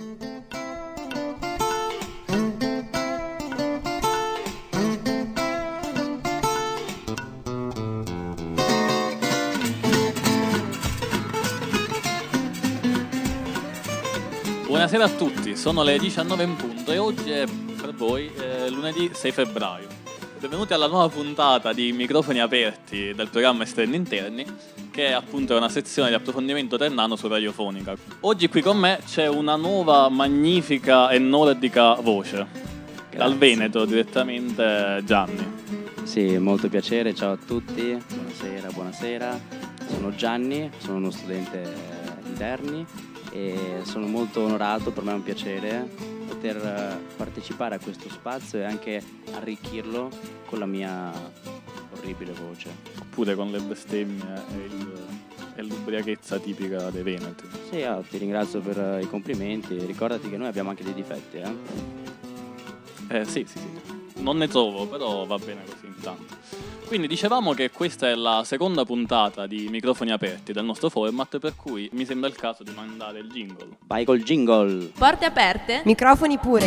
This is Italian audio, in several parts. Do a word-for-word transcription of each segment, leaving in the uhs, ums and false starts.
Buonasera a tutti, sono le diciannove in punto e oggi è per voi eh, lunedì sei febbraio. Benvenuti alla nuova puntata di Microfoni Aperti del programma Esterni Interni, che è appunto una sezione di approfondimento ternano su Radiofonica. Oggi qui con me c'è una nuova magnifica e nordica voce. Grazie. Dal Veneto direttamente Gianni. Sì, molto piacere, ciao a tutti, buonasera, buonasera. Sono Gianni, sono uno studente interni e sono molto onorato, per me è un piacere poter partecipare a questo spazio e anche arricchirlo con la mia orribile voce. Oppure con le bestemmie e, il, e l'ubriachezza tipica dei veneti. Sì, oh, ti ringrazio per i complimenti, ricordati che noi abbiamo anche dei difetti, eh? Eh sì, sì, sì. Non ne trovo, però va bene così intanto. Quindi dicevamo che questa è la seconda puntata di Microfoni Aperti del nostro format, per cui mi sembra il caso di mandare il jingle. Vai col jingle! Porte aperte? Microfoni pure!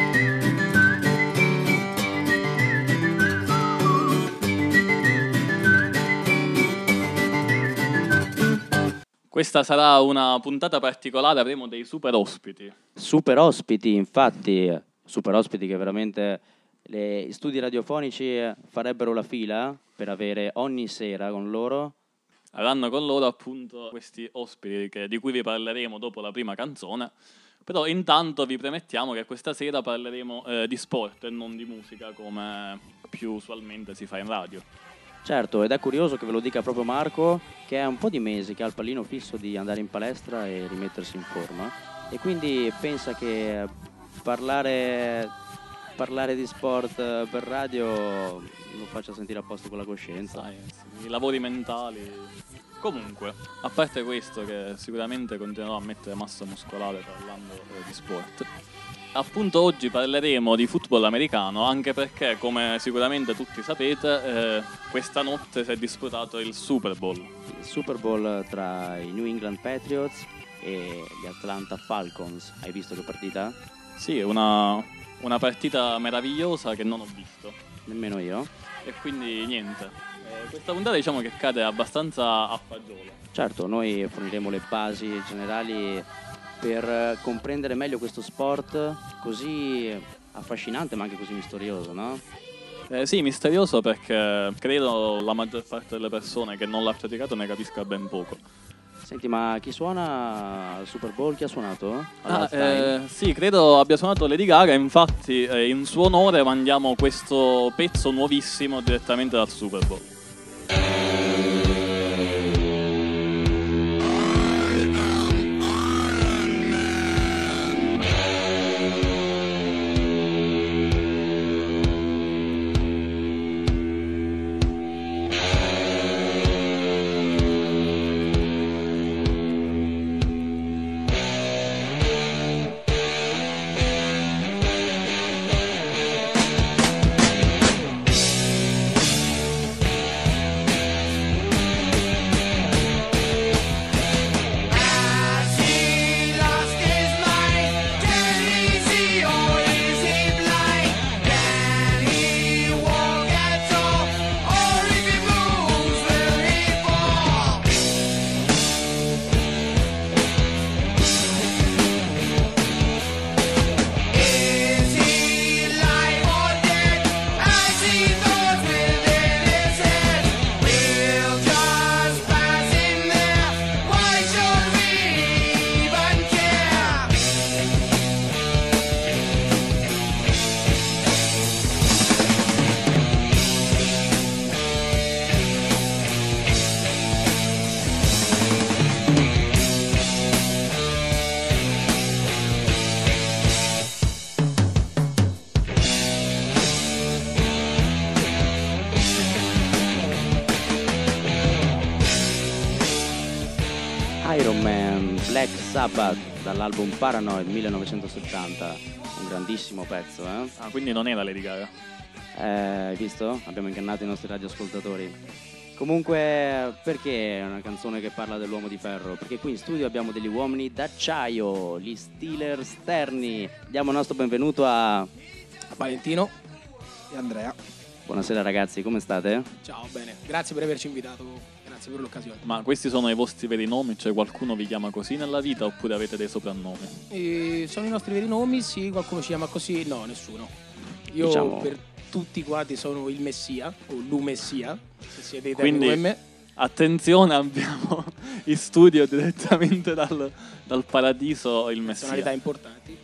Questa sarà una puntata particolare, avremo dei super ospiti. Super ospiti, infatti, super ospiti che veramente... gli studi radiofonici farebbero la fila per avere ogni sera con loro. Avranno con loro appunto questi ospiti che, di cui vi parleremo dopo la prima canzone. Però intanto vi premettiamo che questa sera parleremo eh, di sport e non di musica, come più usualmente si fa in radio. Certo, ed è curioso che ve lo dica proprio Marco, che è un po' di mesi che ha il pallino fisso di andare in palestra e rimettersi in forma, e quindi pensa che parlare... parlare di sport per radio lo faccia sentire a posto con la coscienza. Sai, i lavori mentali. Comunque, a parte questo, che sicuramente continuerò a mettere massa muscolare parlando eh, di sport, appunto oggi parleremo di football americano, anche perché, come sicuramente tutti sapete, eh, questa notte si è disputato il Super Bowl. Il Super Bowl tra i New England Patriots e gli Atlanta Falcons. Hai visto che partita? Sì, una... una partita meravigliosa che non ho visto. Nemmeno io. E quindi niente. Eh, questa puntata diciamo che cade abbastanza a fagiolo. Certo, noi forniremo le basi generali per comprendere meglio questo sport così affascinante ma anche così misterioso, no? Eh, sì, misterioso perché credo la maggior parte delle persone che non l'ha praticato ne capisca ben poco. Senti, ma chi suona al Super Bowl? Chi ha suonato? Ah, eh, sì, credo abbia suonato Lady Gaga, infatti eh, in suo onore mandiamo questo pezzo nuovissimo direttamente dal Super Bowl. Iron Man, Black Sabbath, dall'album Paranoid millenovecentosettanta, un grandissimo pezzo, eh? Ah, quindi non era Lady Gaga. Eh, hai visto? Abbiamo ingannato i nostri radioascoltatori. Comunque, perché è una canzone che parla dell'uomo di ferro? Perché qui in studio abbiamo degli uomini d'acciaio, gli Steelers Terni. Diamo il nostro benvenuto a Valentino e Andrea. Buonasera ragazzi, come state? Ciao, bene, grazie per averci invitato, grazie per l'occasione. Ma questi sono i vostri veri nomi? Cioè qualcuno vi chiama così nella vita oppure avete dei soprannomi? E sono i nostri veri nomi, sì, qualcuno ci chiama così? No, nessuno. Io Diciamo... per tutti quanti sono il Messia o l'Umessia, se siete Quindi, come me. Attenzione, abbiamo in studio direttamente dal, dal paradiso il Messia. Personalità importanti.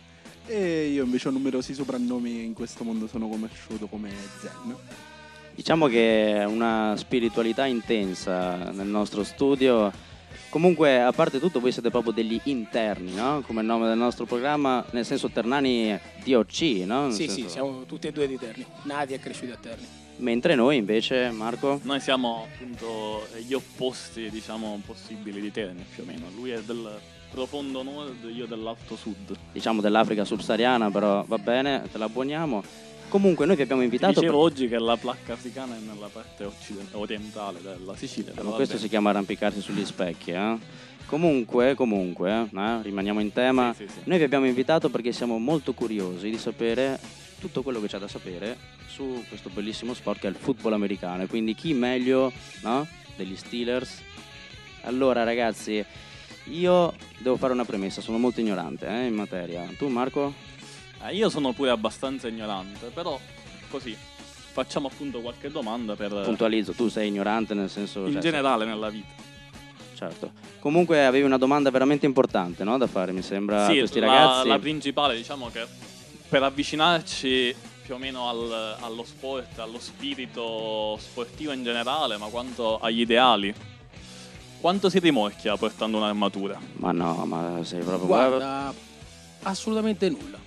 E io invece ho numerosi soprannomi in questo mondo, sono conosciuto come Zen. Diciamo che è una spiritualità intensa nel nostro studio. Comunque, a parte tutto, voi siete proprio degli interni, no? Come il nome del nostro programma, nel senso Ternani D O C, no? Nel Sì, senso... sì, siamo tutti e due di Terni, nati e cresciuti a Terni. Mentre noi invece, Marco? Noi siamo appunto gli opposti, diciamo, possibili di Terni, più o meno. Lui è del profondo nord, io dell'alto sud. Diciamo dell'Africa subsahariana, però va bene, te la abboniamo. Comunque noi vi abbiamo invitato... Ti dicevo per... oggi che la placca africana è nella parte occident- orientale della Sicilia. Ma questo si chiama arrampicarsi sugli specchi, eh? Comunque, comunque, eh? rimaniamo in tema. Sì, sì, sì. Noi vi abbiamo invitato perché siamo molto curiosi di sapere tutto quello che c'è da sapere su questo bellissimo sport che è il football americano. E quindi chi meglio, no? Degli Steelers. Allora ragazzi, io devo fare una premessa, sono molto ignorante eh, in materia. Tu Marco? Eh, io sono pure abbastanza ignorante, però così facciamo appunto qualche domanda per... Puntualizzo, tu sei ignorante nel senso... In cioè, generale nella vita. Certo. Comunque avevi una domanda veramente importante, no? Da fare, mi sembra, Sì, a questi la, ragazzi. la principale, diciamo che per avvicinarci più o meno al, allo sport, allo spirito sportivo in generale, ma quanto agli ideali, quanto si rimorchia portando un'armatura? Ma no, ma sei proprio... Guarda, assolutamente nulla.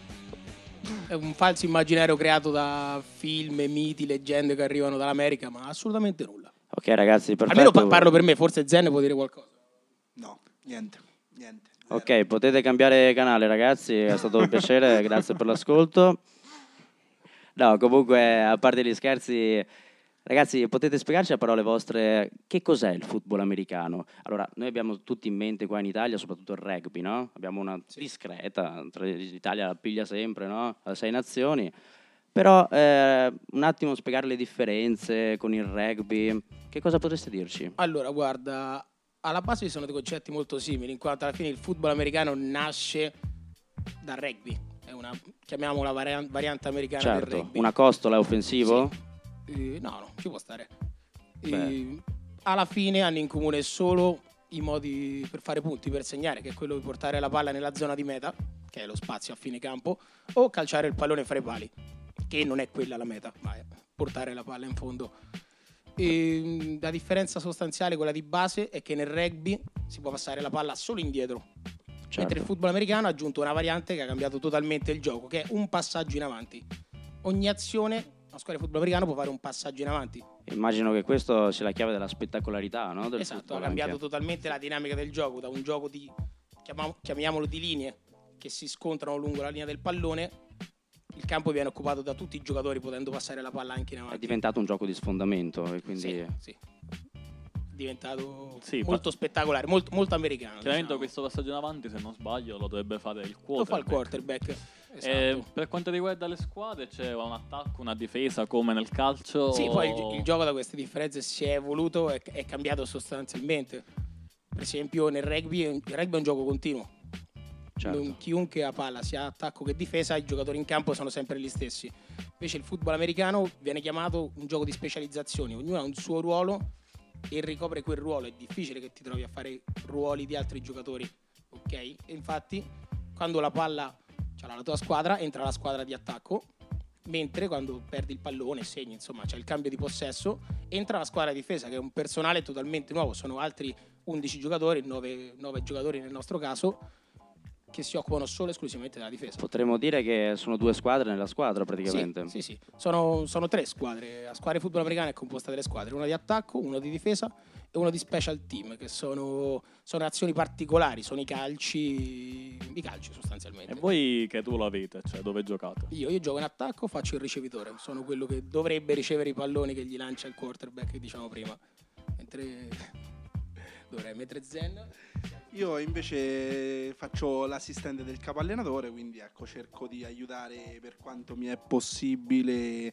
È un falso immaginario creato da film, miti, leggende che arrivano dall'America, ma assolutamente nulla. Ok ragazzi, perfetto. Almeno pa- parlo per me, forse Zen può dire qualcosa. No, niente, niente. Ok, potete cambiare canale ragazzi, è stato un piacere, grazie per l'ascolto. No, comunque, a parte gli scherzi, ragazzi, potete spiegarci a parole vostre che cos'è il football americano? Allora, noi abbiamo tutti in mente qua in Italia, soprattutto il rugby, no? Abbiamo una discreta, tra l'Italia la piglia sempre, no? A sei nazioni. Però eh, un attimo spiegare le differenze con il rugby, che cosa potreste dirci? Allora, guarda, alla base ci sono dei concetti molto simili, in quanto alla fine il football americano nasce dal rugby, è una, chiamiamola variante, variante americana del Certo, rugby. una costola è offensivo? Sì. Eh, no, no, ci può stare. Eh, alla fine hanno in comune solo i modi per fare punti, per segnare, che è quello di portare la palla nella zona di meta, che è lo spazio a fine campo, o calciare il pallone fra i pali, che non è quella la meta, ma è portare la palla in fondo. E la differenza sostanziale, quella di base, è che nel rugby si può passare la palla solo indietro, Certo. mentre il football americano ha aggiunto una variante che ha cambiato totalmente il gioco, che è un passaggio in avanti. Ogni azione, una squadra di football americano può fare un passaggio in avanti. Immagino che questo sia la chiave della spettacolarità, no? Del Esatto, ha football cambiato anche. totalmente la dinamica del gioco, da un gioco di, chiamiamo- chiamiamolo di linee, che si scontrano lungo la linea del pallone. Il campo viene occupato da tutti i giocatori, potendo passare la palla anche in È avanti. diventato un gioco di sfondamento e quindi... Sì, sì. È diventato Sì, molto ma- spettacolare, molto, molto americano. Chiaramente diciamo. questo passaggio in avanti, se non sbaglio, lo dovrebbe fare il quarterback. Lo fa il quarterback. Esatto. E per quanto riguarda le squadre, c'è un attacco, una difesa come nel calcio? Sì, poi il, il gioco da queste differenze si è evoluto e è cambiato sostanzialmente. Per esempio nel rugby, il rugby è un gioco continuo. Certo. Non- chiunque ha palla, sia attacco che difesa, i giocatori in campo sono sempre gli stessi. Invece il football americano viene chiamato un gioco di specializzazioni, ognuno ha un suo ruolo e ricopre quel ruolo. È difficile che ti trovi a fare ruoli di altri giocatori, ok? E infatti quando la palla c'è la tua squadra, entra la squadra di attacco, mentre quando perdi il pallone, segni, insomma c'è il cambio di possesso, entra la squadra di difesa, che è un personale totalmente nuovo. Sono altri undici giocatori, nove giocatori nel nostro caso, che si occupano solo e esclusivamente della difesa. Potremmo dire che sono due squadre nella squadra praticamente. Sì, sì, sì. Sono, sono tre squadre. La squadra di football americana è composta da tre squadre, una di attacco, una di difesa e una di special team, che sono, sono azioni particolari, sono i calci, i calci sostanzialmente. E voi che tu l'avete, cioè dove giocate? Io, io gioco in attacco, faccio il ricevitore, sono quello che dovrebbe ricevere i palloni che gli lancia il quarterback, diciamo prima. mentre dovrei mettere Zen. Io invece faccio l'assistente del capo allenatore, quindi ecco, cerco di aiutare per quanto mi è possibile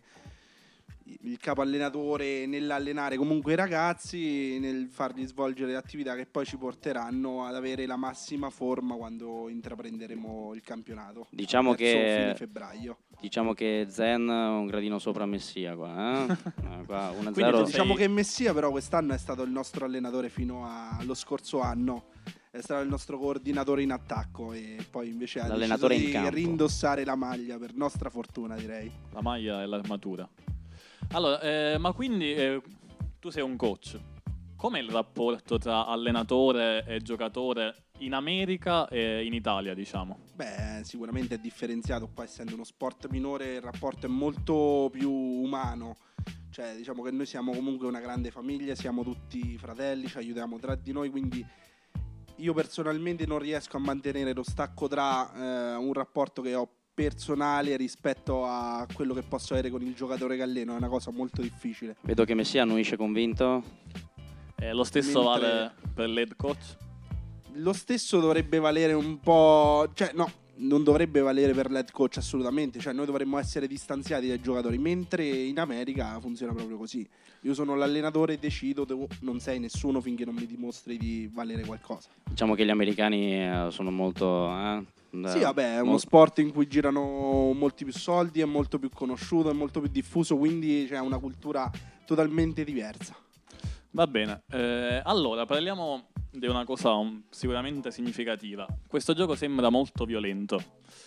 il capo allenatore nell'allenare comunque i ragazzi, nel fargli svolgere le attività che poi ci porteranno ad avere la massima forma quando intraprenderemo il campionato. Diciamo verso che fine febbraio. Diciamo che Zen è un gradino sopra Messia qua, eh? Eh, qua uno a Quindi zero. tu Diciamo sei- che Messia però quest'anno è stato il nostro allenatore fino allo scorso anno, è stato il nostro coordinatore in attacco e poi invece ha deciso L'allenatore in di campo. rindossare la maglia, per nostra fortuna direi. La maglia e l'armatura. Allora, eh, ma quindi eh, tu sei un coach. Com'è il rapporto tra allenatore e giocatore in America e in Italia, diciamo? Beh, sicuramente è differenziato, qua essendo uno sport minore il rapporto è molto più umano, cioè diciamo che noi siamo comunque una grande famiglia, siamo tutti fratelli, ci aiutiamo tra di noi, quindi io personalmente non riesco a mantenere lo stacco tra eh, un rapporto che ho personale rispetto a quello che posso avere con il giocatore che alleno, è una cosa molto difficile. Vedo che Messia annuisce convinto. Eh, lo stesso Mentre- vale per l'head coach? Lo stesso dovrebbe valere un po', cioè no, non dovrebbe valere per l'head coach assolutamente, cioè noi dovremmo essere distanziati dai giocatori, mentre in America funziona proprio così. Io sono l'allenatore e decido, tu non sei nessuno finché non mi dimostri di valere qualcosa. Diciamo che gli americani eh, sono molto... Eh, Sì, vabbè, è uno mol- sport in cui girano molti più soldi, è molto più conosciuto, è molto più diffuso, quindi c'è una cultura totalmente diversa. Va bene, eh, allora parliamo di una cosa um, sicuramente significativa. Questo gioco sembra molto violento.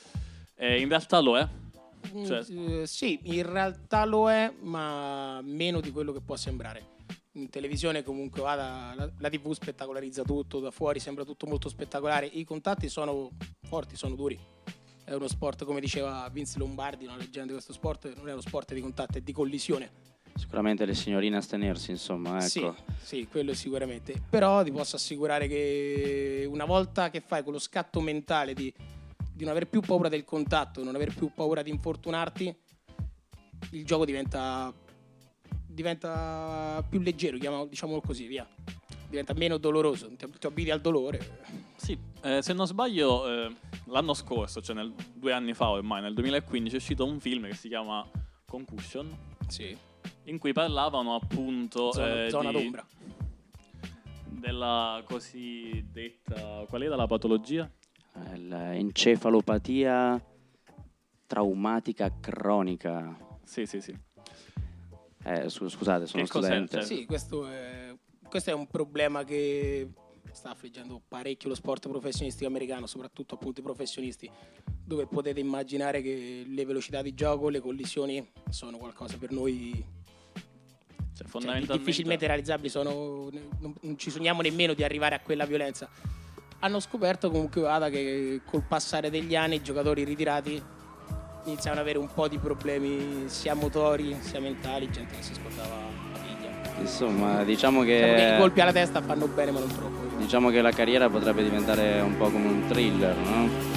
Eh, in realtà lo è? Cioè- Mm, eh, sì, in realtà lo è, ma meno di quello che può sembrare. In televisione comunque vada, la, la tivù spettacolarizza tutto, da fuori sembra tutto molto spettacolare, i contatti sono forti, sono duri. È uno sport, come diceva Vince Lombardi, una leggenda di questo sport, non è uno sport di contatto, è di collisione. Sicuramente le signorine astenersi, insomma, ecco. Sì, sì, quello sicuramente. Però ti posso assicurare che una volta che fai quello scatto mentale di, di non aver più paura del contatto, non aver più paura di infortunarti, il gioco diventa, diventa più leggero, chiamiamolo- diciamolo così, via. Diventa meno doloroso, ti, ti abiti al dolore. Sì, eh, se non sbaglio eh, l'anno scorso, cioè nel, due anni fa ormai, nel duemilaquindici è uscito un film che si chiama Concussion, Sì, in cui parlavano appunto zona, eh, zona di- d'ombra. della cosiddetta, qual era la patologia? Eh, L'encefalopatia traumatica cronica. Sì, sì, sì. Eh, scu- scusate, sono Che cos'è? studente. Cioè- Sì, questo è, questo è un problema che sta affliggendo parecchio lo sport professionistico americano, soprattutto appunto i professionisti, dove potete immaginare che le velocità di gioco, le collisioni sono qualcosa per noi Cioè, cioè, fondamentalmente difficilmente realizzabili, sono, non, non ci sogniamo nemmeno di arrivare a quella violenza. Hanno scoperto comunque vada che col passare degli anni i giocatori ritirati iniziano ad avere un po' di problemi sia motori sia mentali, gente che si scordava la figlia. Insomma, diciamo Diciamo che i che, colpi alla testa fanno bene ma non troppo. diciamo che la carriera potrebbe diventare un po' come un thriller, no?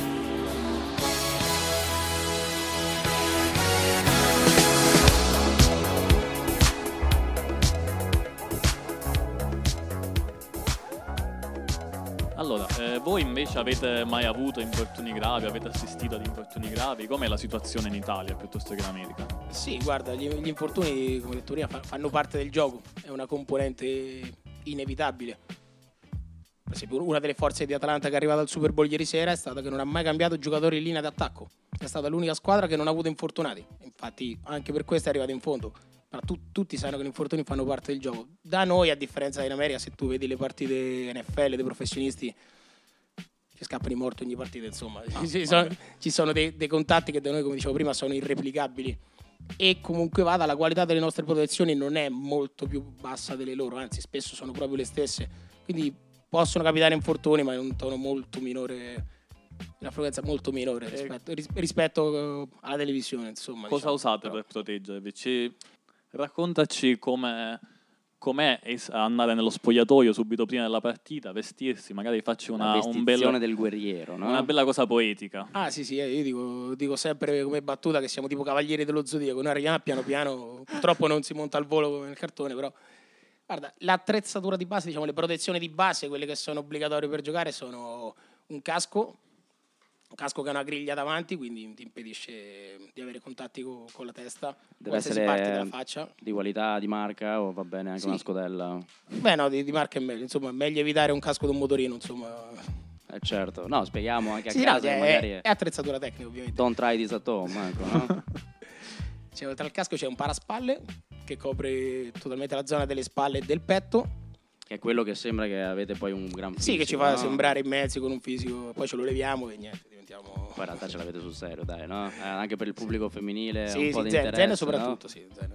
Allora, eh, voi invece avete mai avuto infortuni gravi, avete assistito ad infortuni gravi? Com'è la situazione in Italia piuttosto che in America? Sì, guarda, gli, gli infortuni, come ho detto prima, fa- fanno parte del gioco, è una componente inevitabile. Per esempio, una delle forze di Atalanta che è arrivata al Super Bowl ieri sera è stata che non ha mai cambiato giocatori in linea d'attacco. È stata l'unica squadra che non ha avuto infortunati. Infatti, anche per questo è arrivata in fondo. Ma tu- tutti sanno che gli infortuni fanno parte del gioco. Da noi, a differenza in America, se tu vedi le partite N F L dei professionisti, ci scappano i morti ogni partita, insomma. ci sono, ci sono dei, dei contatti che da noi, come dicevo prima, sono irreplicabili. E comunque vada, la qualità delle nostre protezioni non è molto più bassa delle loro, anzi spesso sono proprio le stesse. Quindi possono capitare infortuni, ma in un tono molto minore, una frequenza molto minore rispetto, ris- rispetto eh, alla televisione, insomma. Cosa diciamo. usate Però- per proteggervi? Ci- Raccontaci come com'è es- andare nello spogliatoio subito prima della partita, vestirsi, magari facci una, La un vestizione bel- del guerriero, no? una bella cosa poetica. Ah sì sì, eh, io dico, dico sempre come battuta che siamo tipo cavalieri dello zodiaco, noi arriviamo piano piano, purtroppo non si monta al volo come nel cartone, però Guarda, l'attrezzatura di base, diciamo le protezioni di base, quelle che sono obbligatorie per giocare, sono un casco, un casco che ha una griglia davanti, quindi ti impedisce di avere contatti co- con la testa, Deve qualsiasi parte della essere faccia. di qualità, di marca, o va bene anche Sì. una scodella? Beh no, di, di marca è meglio, insomma, meglio evitare un casco di un motorino, insomma. Eh, certo, no, spieghiamo anche a Sì, no, casa, è, magari è attrezzatura tecnica, ovviamente. don't try this at home, ecco, no? C'è, tra il casco c'è un paraspalle che copre totalmente la zona delle spalle e del petto. Che è quello che sembra che avete poi un gran fisico, Sì, che ci fa no? sembrare immensi con un fisico, poi ce lo leviamo e niente, diventiamo... Poi in realtà ce l'avete sul serio, dai, no? Eh, anche per il pubblico femminile Sì, un sì, po' di Zen, interesse, Zen soprattutto, no? sì, Zen.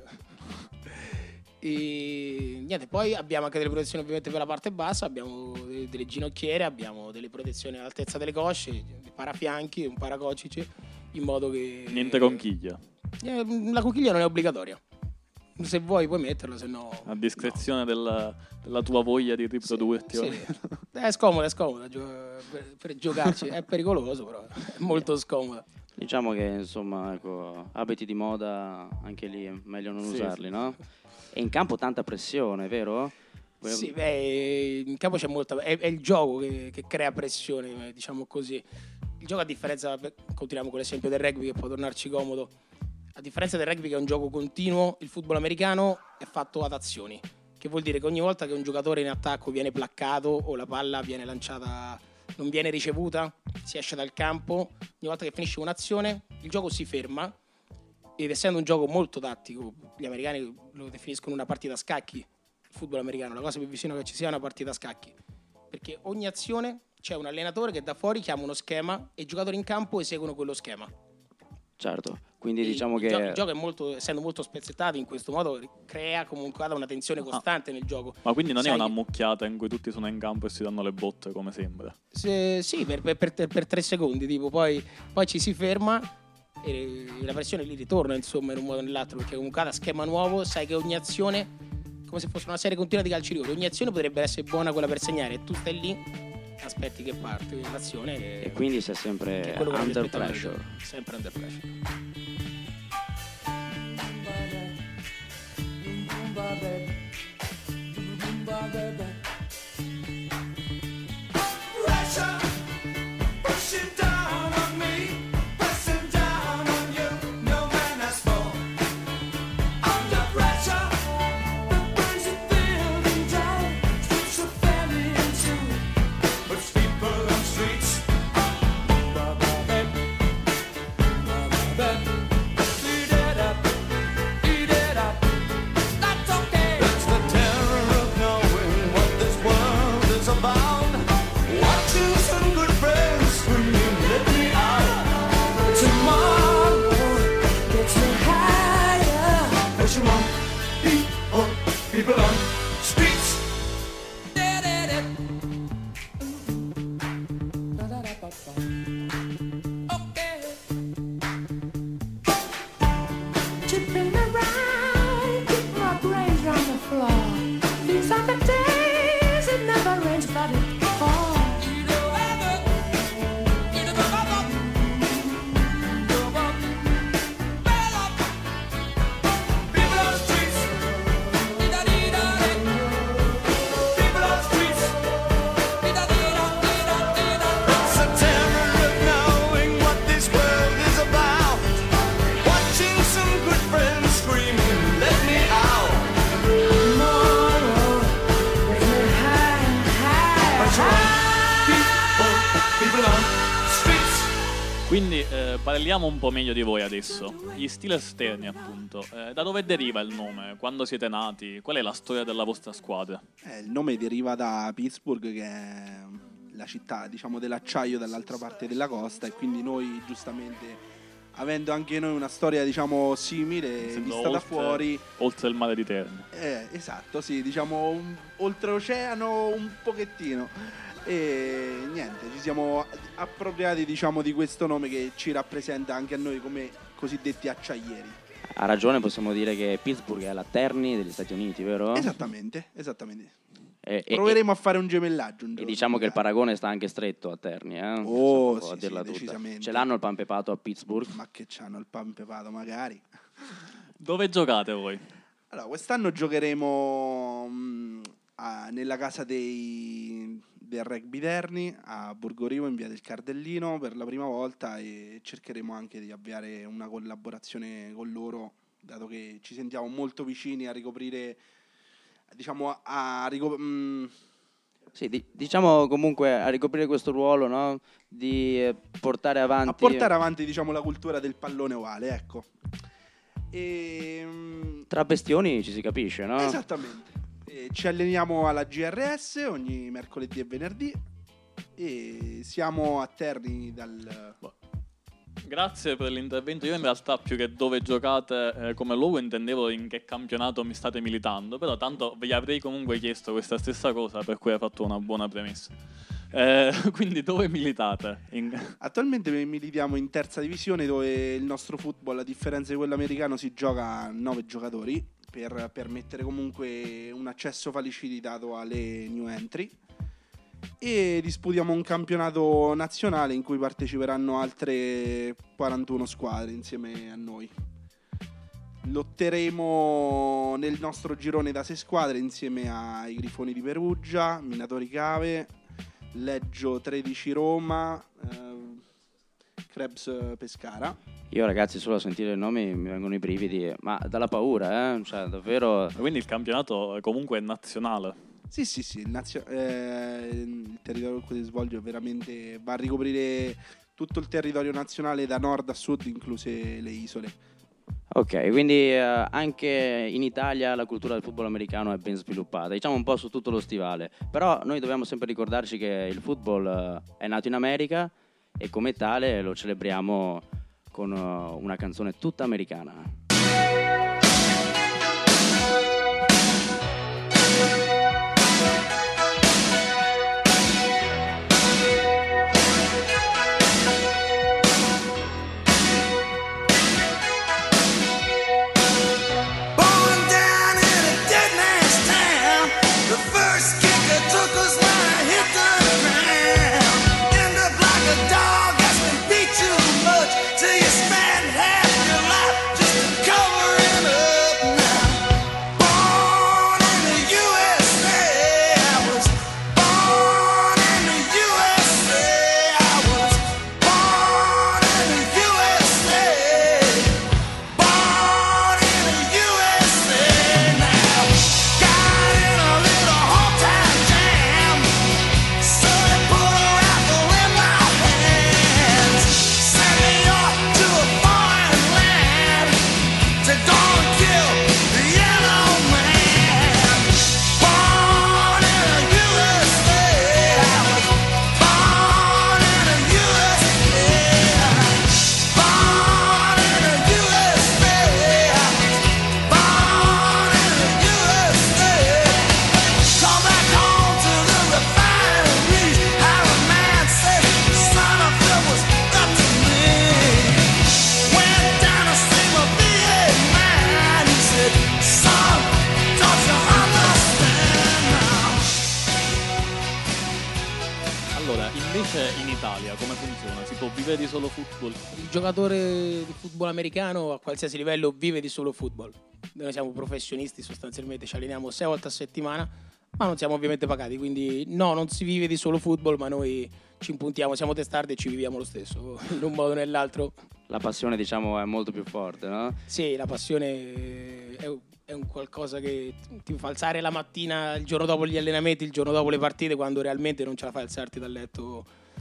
E niente, poi abbiamo anche delle protezioni ovviamente per la parte bassa, abbiamo delle, delle ginocchiere, abbiamo delle protezioni all'altezza delle cosce, dei parafianchi, un paracoccice, in modo che... Niente conchiglia. Eh, La conchiglia non è obbligatoria. Se vuoi puoi metterla, se no... A discrezione della, della tua voglia di riprodurti. Sì, sì. È scomoda, è scomoda gio- per, per giocarci, è pericoloso però, è molto scomoda. Diciamo che insomma, ecco, abiti di moda anche lì, è meglio non Sì, usarli, sì. no? E in campo tanta pressione, vero? Sì, beh, in campo c'è molta... È, è il gioco che, che crea pressione, diciamo così. Il gioco, a differenza... Continuiamo con l'esempio del rugby, che può tornarci comodo. A differenza del rugby, che è un gioco continuo, il football americano è fatto ad azioni. Che vuol dire che ogni volta che un giocatore in attacco viene placcato o la palla viene lanciata, non viene ricevuta, si esce dal campo, ogni volta che finisce un'azione, il gioco si ferma. Ed essendo un gioco molto tattico, gli americani lo definiscono una partita a scacchi, il football americano, la cosa più vicina che ci sia è una partita a scacchi, perché ogni azione c'è un allenatore che da fuori chiama uno schema e i giocatori in campo eseguono quello schema. Certo, quindi E diciamo il, che... gioco, il gioco è molto, essendo molto spezzettato in questo modo, crea comunque una tensione costante nel gioco. Ma quindi non Sai è una che- mucchiata in cui tutti sono in campo e si danno le botte come sembra. Se- sì, per, per, per, per tre secondi, tipo, poi, poi ci si ferma e la pressione lì ritorna, insomma, in un modo o nell'altro, perché comunque da schema nuovo sai che ogni azione, come se fosse una serie continua di calci rigore, ogni azione potrebbe essere buona quella per segnare e tu stai lì, aspetti che parte l'azione e, E quindi sei che sempre è quello che devi under aspettare dal pressure. gioco. Sempre under pressure. Quindi eh, parliamo un po' meglio di voi adesso. Gli Steelers Terni, appunto. Eh, da dove deriva il nome? Quando siete nati? Qual è la storia della vostra squadra? Eh, il nome deriva da Pittsburgh, che è la città, diciamo, dell'acciaio dall'altra parte della costa, e quindi noi, giustamente, avendo anche noi una storia, diciamo, simile, Essendo vista da oltre- fuori, Oltre il mare di Terni. eh, esatto, sì, diciamo, un, oltreoceano un pochettino. E niente, ci siamo appropriati, diciamo, di questo nome che ci rappresenta anche a noi come cosiddetti acciaieri. Ha ragione, possiamo dire che Pittsburgh è la Terni degli Stati Uniti, vero? Esattamente, esattamente. E, e- Proveremo a fare un gemellaggio un e giorno, diciamo che il magari. paragone sta anche stretto a Terni, eh? Oh, Possiamo sì, dirla sì, tutta. decisamente. Ce l'hanno il pan pepato a Pittsburgh? Ma che c'hanno il pan pepato, magari. Dove giocate voi? Allora, quest'anno giocheremo mh, a, nella casa dei, del Rugby Terni a Borgorivo in via del Cardellino per la prima volta, e cercheremo anche di avviare una collaborazione con loro, dato che ci sentiamo molto vicini a ricoprire, diciamo a ricop- mh, Sì, di- diciamo comunque a ricoprire questo ruolo, no? Di eh, portare avanti... a portare avanti, diciamo, la cultura del pallone ovale, ecco. E, mh, Tra bestioni ci si capisce, no? Esattamente. E ci alleniamo alla G R S ogni mercoledì e venerdì e siamo a Terni dal... Grazie per l'intervento. Io in realtà più che dove giocate eh, come luogo intendevo in che campionato mi state militando, però tanto vi avrei comunque chiesto questa stessa cosa, per cui hai fatto una buona premessa. Eh, quindi dove militate? In... Attualmente militiamo in terza divisione, dove il nostro football, a differenza di quello americano, si gioca a nove giocatori per permettere comunque un accesso facilitato alle new entry, e disputiamo un campionato nazionale in cui parteciperanno altre quarantuno squadre insieme a noi. Lotteremo nel nostro girone da sei squadre insieme ai Grifoni di Perugia, Minatori Cave, Leggio tredici Roma, eh, Krebs Pescara. Io ragazzi, solo a sentire il nome mi vengono i brividi, ma dalla paura, eh? Cioè davvero... Quindi il campionato comunque è nazionale. Sì, sì, sì, il, nazio- eh, il territorio in cui si svolge veramente va a ricoprire tutto il territorio nazionale da nord a sud, incluse le isole. Ok, quindi eh, anche in Italia la cultura del football americano è ben sviluppata, diciamo un po' su tutto lo stivale, però noi dobbiamo sempre ricordarci che il football eh, è nato in America e come tale lo celebriamo con uh, una canzone tutta americana. In Italia come funziona? Si può vivere di solo football? Il giocatore di football americano a qualsiasi livello vive di solo football. Noi siamo professionisti, sostanzialmente ci alleniamo sei volte a settimana, ma non siamo ovviamente pagati, quindi no, non si vive di solo football, ma noi ci impuntiamo, siamo testardi e ci viviamo lo stesso, in un modo o nell'altro. La passione, diciamo, è molto più forte, no? Sì, la passione è, è un qualcosa che ti fa alzare la mattina, il giorno dopo gli allenamenti, il giorno dopo le partite, quando realmente non ce la fai alzarti dal letto.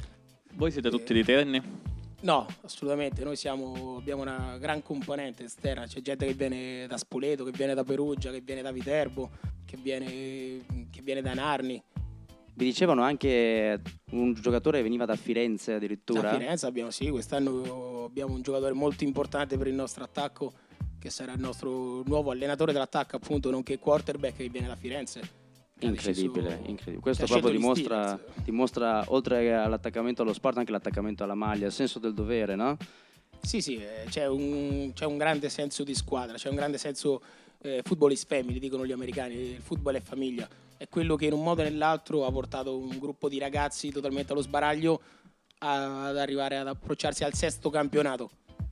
Voi siete tutti di Terni? No, assolutamente, noi siamo, abbiamo una gran componente esterna, c'è gente che viene da Spoleto, che viene da Perugia, che viene da Viterbo, che viene, che viene da Narni. Vi dicevano anche un giocatore veniva da Firenze addirittura? Da Firenze abbiamo, sì, quest'anno abbiamo un giocatore molto importante per il nostro attacco, che sarà il nostro nuovo allenatore dell'attacco, appunto, nonché quarterback, che viene da Firenze. Incredibile, deciso, incredibile. Questo ha proprio scelto gli dimostra, Steelers. dimostra, oltre all'attaccamento allo sport, anche l'attaccamento alla maglia, il senso del dovere, no? Sì, sì, eh, c'è un, c'è un grande senso di squadra, c'è un grande senso, eh, football is family, dicono gli americani, il football è famiglia. È quello che in un modo o nell'altro ha portato un gruppo di ragazzi totalmente allo sbaraglio a- ad arrivare ad approcciarsi al sesto campionato.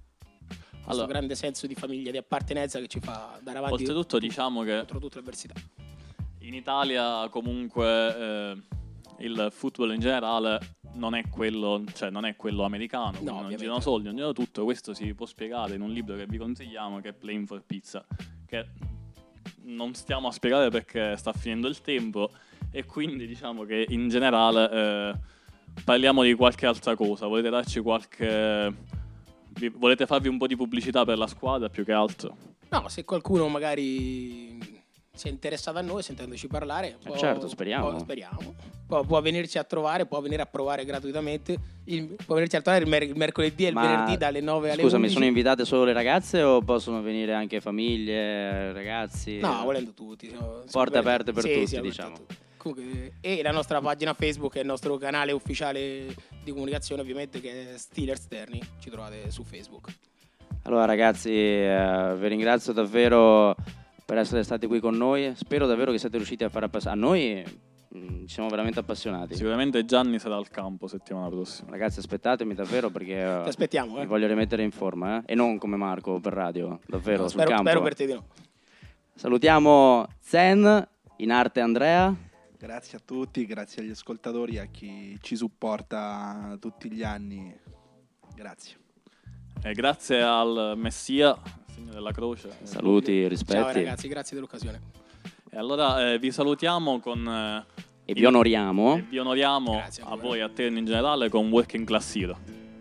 Questo Allora, grande senso di famiglia, di appartenenza che ci fa andare avanti oltretutto diciamo che contro tutte le avversità. In Italia comunque eh, il football in generale non è quello, cioè non è quello americano, No, non ovviamente. girano soldi, non girano tutto. Questo si può spiegare in un libro che vi consigliamo, che è Playing for Pizza, che non stiamo a spiegare perché sta finendo il tempo, e quindi diciamo che in generale eh, parliamo di qualche altra cosa. Volete darci qualche... vi- volete farvi un po' di pubblicità per la squadra più che altro? No, se qualcuno magari si è interessato a noi sentendoci parlare, può, certo, speriamo. può, speriamo. Può, può venirci a trovare, può venire a provare gratuitamente, il, può venirci a trovare il, mer- il mercoledì e il Ma, venerdì dalle nove alle Scusami, undici. sono invitate solo le ragazze o possono venire anche famiglie, ragazzi? No, volendo tutti. Siamo, siamo Porte aperti. aperte per Sì, tutti, sì, aperte diciamo. a tutti. Comunque, e la nostra pagina Facebook e il nostro canale ufficiale di comunicazione, ovviamente, che è Steelers Terni. Ci trovate su Facebook. Allora ragazzi, eh, vi ringrazio davvero per essere stati qui con noi. Spero davvero che siate riusciti a far appassionare. A noi mh, ci siamo veramente appassionati. Sicuramente Gianni sarà al campo settimana prossima. Ragazzi, aspettatemi davvero perché eh, Ti aspettiamo, vi eh. voglio rimettere in forma, eh? E non come Marco per radio, davvero, No, sul spero, campo. spero per te di no. Salutiamo Zen, in arte Andrea. Grazie a tutti, grazie agli ascoltatori, a chi ci supporta tutti gli anni. Grazie. E grazie al Messia, segno della croce. Saluti, rispetti. Ciao ragazzi, grazie dell'occasione. E allora eh, vi salutiamo con... eh, E vi il- onoriamo. e vi onoriamo Grazie a ancora. voi, a Terni in generale, con Working Class Hero.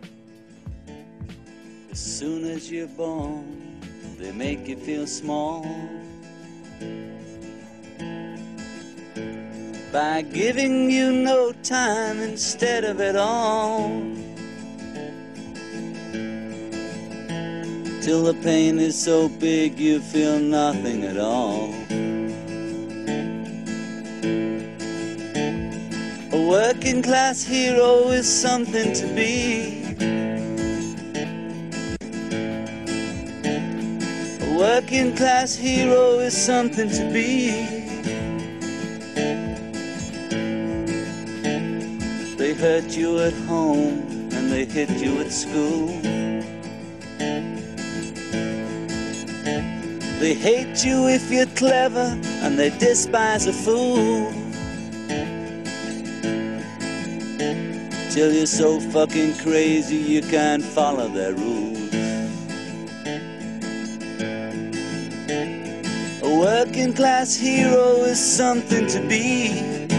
As soon as you're born, they make you feel small by giving you no time instead of it all. Till the pain is so big you feel nothing at all. A working class hero is something to be. A working class hero is something to be. They hurt you at home and they hit you at school. They hate you if you're clever and they despise a fool. Till you're so fucking crazy you can't follow their rules. A working class hero is something to be.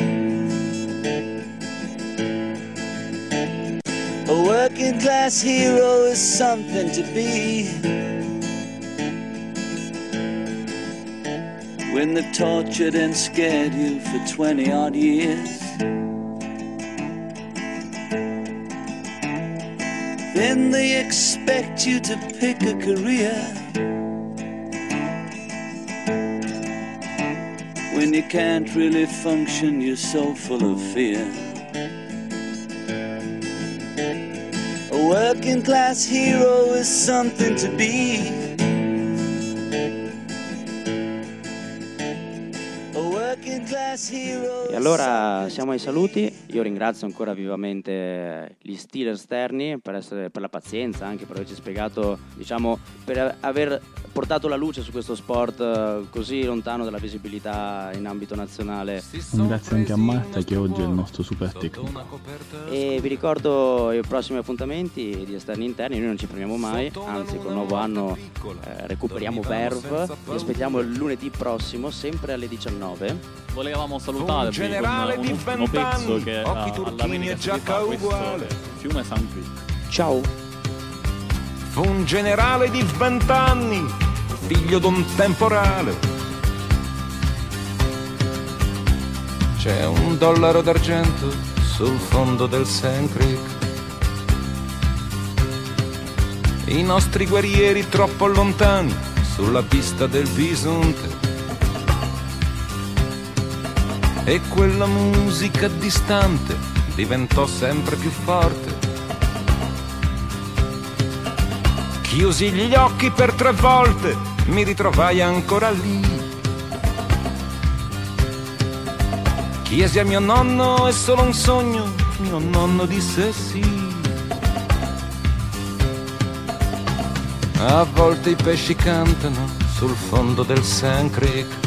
A working class hero is something to be. When they've tortured and scared you for twenty odd years, then they expect you to pick a career. When you can't really function, you're so full of fear. A working class hero is something to be. E allora siamo ai saluti. Io ringrazio ancora vivamente gli Steelers Terni per, essere, per la pazienza, anche per averci spiegato, diciamo, per aver portato la luce su questo sport eh, così lontano dalla visibilità in ambito nazionale. Un grazie anche a Marta che oggi è il nostro super tecnico. E vi ricordo i prossimi appuntamenti di Esterni Interni. Noi non ci fermiamo mai, anzi col nuovo anno eh, recuperiamo Verve. Vi aspettiamo il lunedì prossimo, sempre alle diciannove. Volevamo salutarvi con un ultimo pezzo che ha all'America si fa questo Fiume San Qui. Ciao! Fu un generale di vent'anni, figlio d'un temporale. C'è un dollaro d'argento sul fondo del Sand Creek. I nostri guerrieri troppo lontani sulla pista del Bisonte. E quella musica distante diventò sempre più forte. Chiusi gli occhi per tre volte, mi ritrovai ancora lì. Chiesi a mio nonno, è solo un sogno, mio nonno disse sì. A volte i pesci cantano sul fondo del Sand Creek.